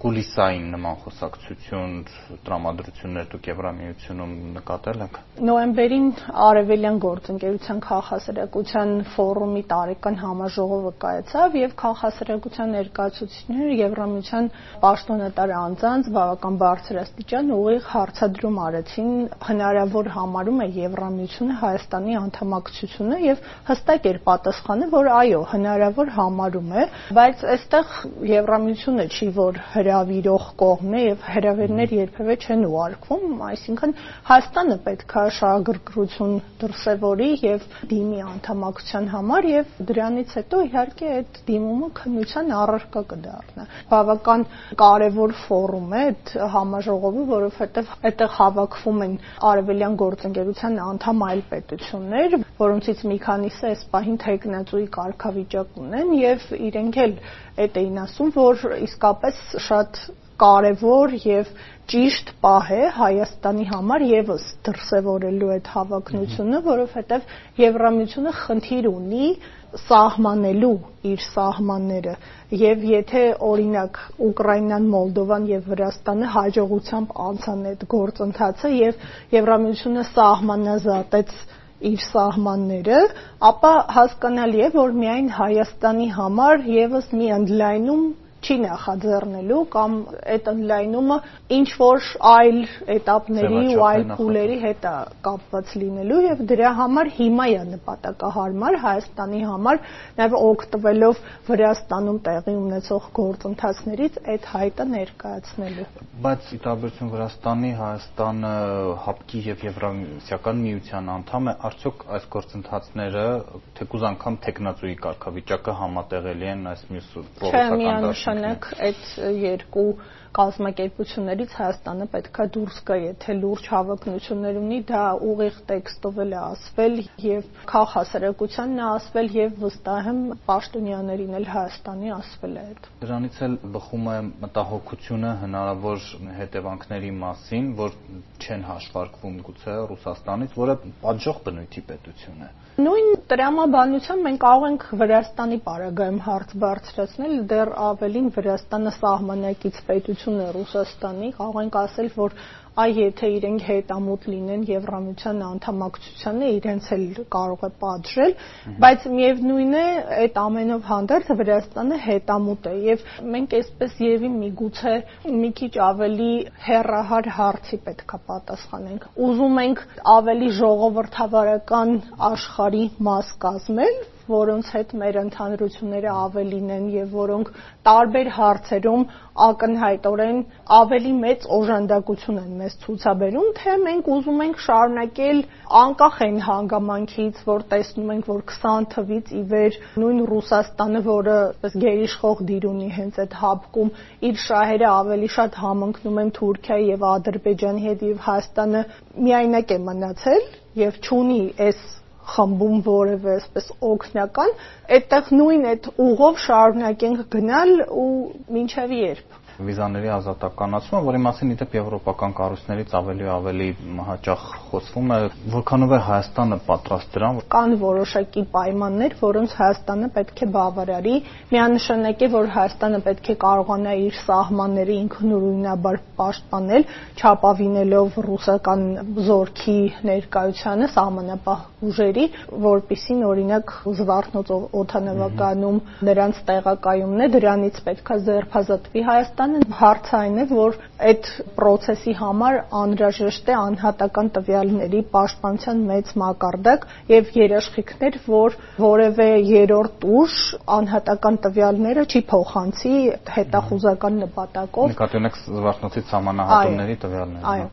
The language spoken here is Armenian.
կուլիսային նման խոսակցություն, տրամադրություններ դուք Եվրամիությունում նկատել եք։ Նոյեմբերին Արևելյան գործընկերության քաղաքասարակության ֆորումի տարեկան համաժողովը կայացավ եւ քաղաքասարակության ներկայացուցիչները Եվրամիության պաշտոնատար անձանց բավական բարձրաստիճան ուղիղ հարցադրում արեցին, հնարավոր համարում է Եվրամիությունը Հայաստանի անդամակցությունը եւ հստակ էր պատասխանը, որ այո, հնարավոր համարում է, բայց այստեղ Եվրամիությունը չի, որ հրավիրող կողմն է եւ հրավերներ երբեւե չեն ուղարկվում, այսինքն Հայաստանը պետք է շահագրգռություն դրսևորի եւ դիմի անդամակցության համար եւ դրանից հետո իհարկե այդ դիմումը քննության առարկա կդառնա։ Բավական կարեւոր ֆորում է այդ համաժողովը, որովհետեւ այդտեղ հավաքվում են Արևելյան գործընկերության անդամ այլ պետություններ, որոնցից մի քանիսը այս պահին թեկնածուի կարգավիճակ ունեն եւ իրենք էլ այդ էին ասում, որ իսկապես շատ կարևոր եւ ճիշտ պահ է Հայաստանի համար եւս դրսևորելու այդ հավակնությունը, որովհետեւ Եվրամիությունը խնդիր ունի սահմանելու իր սահմանները եւ եթե օրինակ Ուկրաինան, Մոլդովան եւ Վրաստանը հաջողությամբ անցան այդ գործընթացը եւ Եվրամիությունը սահմանազատեց իր սահմանները, ապա հասկանալի է, որ միայն Հայաստանի համար եւս մի ընդլայնում չի նախաձեռնելու կամ այդ ընդլայնումը ինչ որ այլ этаպների ու այլ փուլերի հետ է կապված լինելու եւ դրա համար հիմա է նպատակահարմար Հայաստանի համար նաեւ օգտվելով Վրաստանում տեղի ունեցող գործընթացներից այդ հայտը ներկայացնելու։ Բայց ի տարբերություն Վրաստանի, Հայաստանը ՀԱՊԿ-ի եւ Եվրամիության միության անդամ է, արդյոք այս գործընթացները թեկուզ անգամ տեխնացուի կարգավիճակը համատեղելի են այս մյուս պրովոցական Նշանակ այդ երկու կազմակերպություններից Հայաստանը պետքա դուրս գա, եթե լուրջ հավակնություններ ունի, դա ուղիղ տեքստով էլ է ասվել եւ քաղաքասարակությանն է ասվել եւ վստահ եմ պաշտոնյաներին էլ Հայաստանի ասվել է այդ։ Դրանից էլ բխում է մտահոգությունը հնարավոր հետևանքների մասին, որ չեն հաշվարկվում գուցե Ռուսաստանից, որը պատժող բնույթի պետություն է։ Նույն տրամաբանությամբ մենք կարող ենք Վրաստանի պարագայում հարց բարձրացնել, դեռ ավելին Վրաստանը սահմանակից պետություն է Ռուսաստանի, կարող ենք ասել, որ եթե իրենք հետամուտ լինեն Եվրամիության անդամակցությանը, իրենց էլ կարող է պատժել, բայց միևնույն է, այդ ամենով հանդերձ Վրաստանը հետամուտ է եւ մենք այսպես երևի միգուցե մի քիչ ավելի հեռահար հարցի պետքա պատասխանենք։ Ուզում ենք ավելի ժողովրդավարական աշխարհի մաս կազմել, որոնց հետ մեր ընդհանրությունները ավելին են եւ որոնք տարբեր հարցերում ակնհայտորեն ավելի մեծ օժանդակություն են մեզ ցուցաբերում, թե մենք ուզում ենք շարունակել անկախ այն հանգամանքից, որ տեսնում ենք, որ 20 թվից ի վեր նույն Ռուսաստանը, որը այսպես գերիշխող դիր ունի հենց այդ ՀԱՊԿ-ում, իր շահերը ավելի շատ համընկնում են Թուրքիայի եւ Ադրբեջանի հետ եւ Հայաստանը միայնակ է մնացել եւ չունի այս խմբում որևէ այսպես օգնական, այդտեղ նույն այդ ուղով շարունակենք գնալ ու մինչև երբ։ Վիզաների ազատականացումը, որի մասին իդեպ եվրոպական կառույցներից ավելի ու ավելի հաճախ խոսվում է, որքանով է Հայաստանը պատրաստ դրան։ Կան որոշակի պայմաններ, որոնց Հայաստանը պետք է բավարարի, միանշանակ է, որ Հայաստանը պետք է կարողանա իր սահմանները ինքնուրույնաբար պաշտպանել, չապավինելով ռուսական զորքի ներկայությանը սահմանապահ ուժերի, որպիսին օրինակ Զվարթնոց օդանավակայանում նրանց տեղակայումն է, դրանից պետք է ձերբազատվի Հայաստանը։ Հարցը այն է, որ այդ process-ի համար անհրաժեշտ է անհատական տվյալների պաշտպանության մեծ մակարդակ եւ երաշխիքներ, որ որևէ երրորդ ուժ անհատական տվյալները չի փոխանցի հետախուզական նպատակով։ Նկատի ունեք Զվարթնոցից սահմանահատումների տվյալները։